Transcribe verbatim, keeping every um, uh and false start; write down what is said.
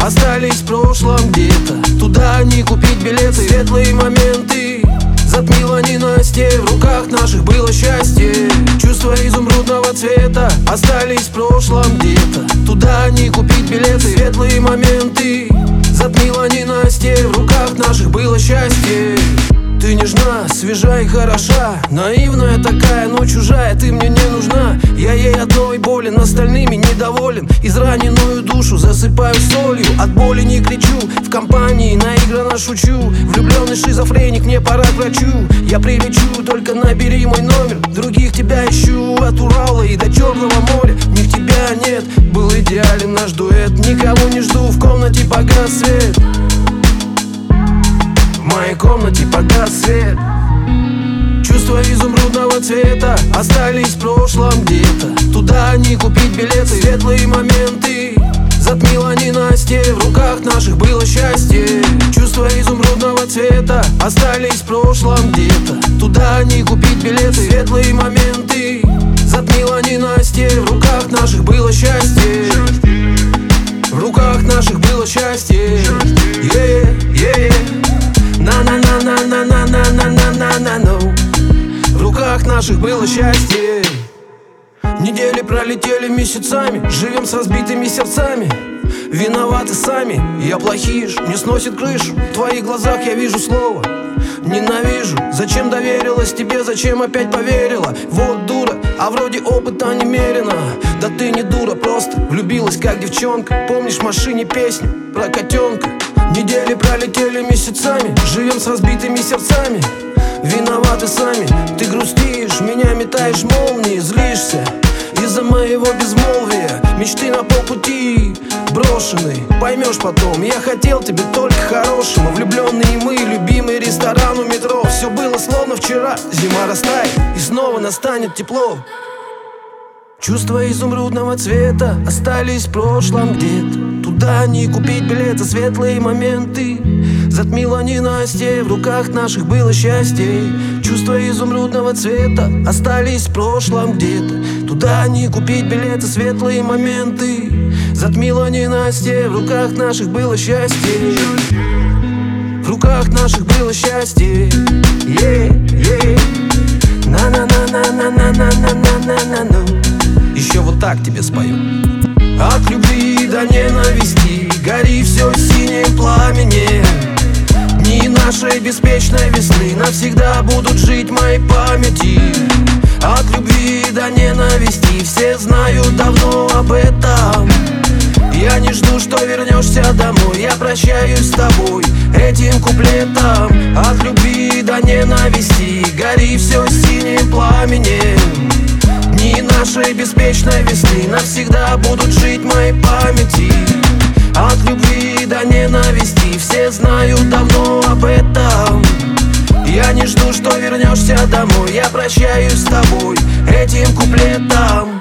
остались в прошлом где-то. Туда не купить билеты, светлые моменты затмила ненастье. В руках наших было счастье. Чувства изумрудного цвета остались в прошлом где-то. Туда не купить билеты, светлые моменты затмила ненастье. В руках наших было счастье. Ты нежна, свежа и хороша, наивная такая, но чужая, ты мне не нужна. Я ей одной болен, остальными недоволен. Израненную душу засыпаю солью, от боли не кричу, в компании наигранно шучу. Влюбленный шизофреник, мне пора к врачу. Я прилечу, только набери мой номер. Других тебя ищу, от Урала и до Черного моря. В них тебя нет, был идеален наш дуэт. Никого не жду, в комнате погас свет. В моей комнате погас свет. Чувства изумрудного цвета остались в прошлом где-то. Туда не купить билеты, светлые моменты затмила ненастье. В руках наших было счастье. Чувства изумрудного цвета остались в прошлом где-то. Туда не купить билеты, светлые моменты затмила ненастье. В руках наших было счастье. В руках наших было счастье. Yeah, yeah. На-на-на-на-на-на-на-на-на-на-на. В руках наших было счастье. Недели пролетели месяцами, живем с разбитыми сердцами. Виноваты сами, я плохиш, не сносит крышу. В твоих глазах я вижу слово ненавижу. Зачем доверилась тебе, зачем опять поверила? Вот дура, а вроде опыта немерено. Да ты не дура, просто влюбилась как девчонка. Помнишь в машине песню про котенка? Недели пролетели месяцами, живем с разбитыми сердцами. Виноваты сами, ты грустишь, меня метаешь молнии, злишься из-за моего безмолвия. Мечты на полпути брошены, поймешь потом. Я хотел тебе только хорошего. Влюбленные мы, любимый ресторан у метро. Все было словно вчера, зима растает и снова настанет тепло. Чувства изумрудного цвета остались в прошлом где-то. Туда не купить билеты, светлые моменты затмила ненастье. В руках наших было счастье. Чувства изумрудного цвета остались в прошлом где-то. Туда не купить билеты, светлые моменты затмила ненастье. В руках наших было счастье. В руках наших было счастье. Yeah, yeah. На-на-на-на-на-на-на-на-на-на. Еще вот так тебе спою. От любви до ненависти гори все синим пламенем. Дни нашей беспечной весны навсегда будут жить в моей памяти. От любви до ненависти все знают давно об этом. Я не жду, что вернешься домой, я прощаюсь с тобой этим куплетом. От любви до ненависти гори все синим пламенем. Дни нашей беспечной весны навсегда будут жить в моей памяти. От любви до ненависти все знают давно об этом. Я не жду, что вернешься домой, я прощаюсь с тобой этим куплетом.